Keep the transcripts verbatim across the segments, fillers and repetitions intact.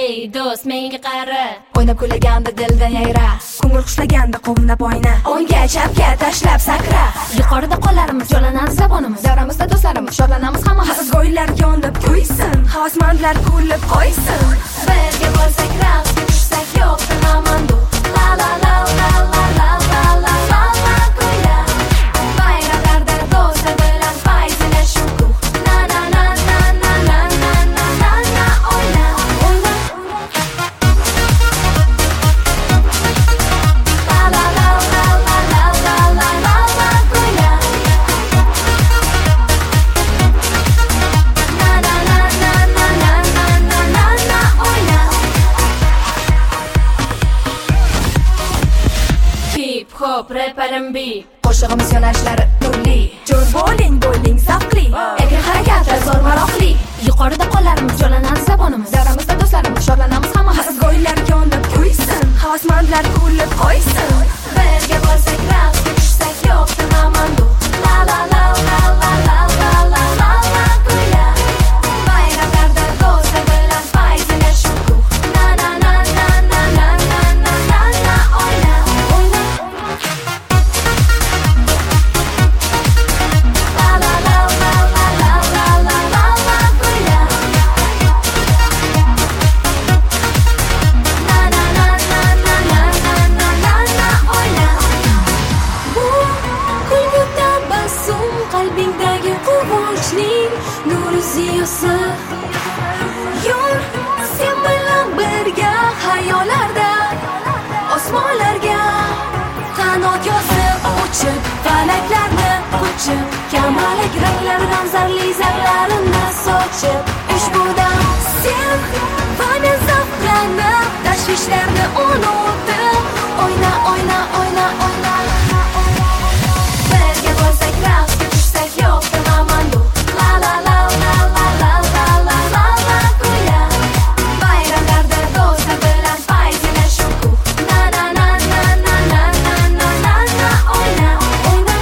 Ey do'st menga qara, o'ynab kulaganda dildan yayra, ko'ngil xushlaganda qovunab oyna, o'ngga chapga tashlab sakra. Yuqorida qo'llarimiz jo'lanamiz zabonimiz, davramizda do'stlarimiz shodlanamiz hammamiz. Hasgo'ylar yonib to'ysin, havasmandlar kulib qo'ysin. Birga bo'lsak raqsga tushsak yo'q tinamandu. La la la la la la la la la la ko'yla. Bayramlarda do'stlar bilan fayzla shukuh. Na na na na na na na na na na o'yna o'yna. La la la la la la la la la la ko'yla. Na na na na na na na na na na o'yna. Hip hop rap R and B, Qo'shig'imiz yo'nalishlari turli. Jo'r bo'ling, bo'ling zavqli. Erkin harakatlar zo'r maroqli. yuqorida qo'llarimiz jo'lanamiz zabonimiz, Davramizda do'stlarimiz shodlanamiz hammamiz. Hasgo'ylar yonib to'ysin, havasmandlar kulib qo'ysin. birga bo'lsak raqsga tushsak yo'q tinamandu. La la la la la la la la la la ko'yla. Bayramlarda do'stlar bilan fayzla shukuh. Na na na na na na na na na na o'yna o'yna. La la la la la la la la la la ko'yla. Na na na na na na na na na na o'yna. Bu kulgu tabassum qalbingdagi quvonchning nuri ziyosi. Yur sen bilan birga hayollarda osmonlarga qanot yozib uchib falaklarni quchib kamalak ranglardan zarli zarlarini sochib ushbu dam sen va men zavqlanib tashvishlarni unutib o'yna o'yna o'yna o'yna. Birga bo'lsak raqsga tushsak yo'q tinamandu. La la la la la la la la la la ko'yla. Bayramlarda do'stlar bilan fayzla shukuh. Na na na na na na na na na na o'yna o'yna.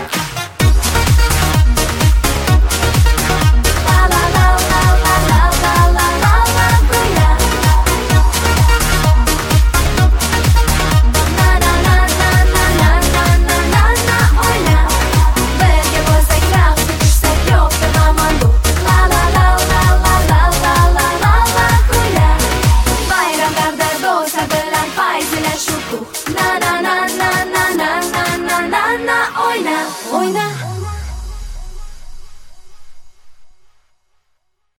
La la la la la la la la la la ko'yla. Na na na na na na na na na na o'yna. Birga bo'lsak raqsga tushsak yo'q tinamandu. La la la la la la la la la la ko'yla. Bayramlarda do'stlar bilan fayzla shukuh.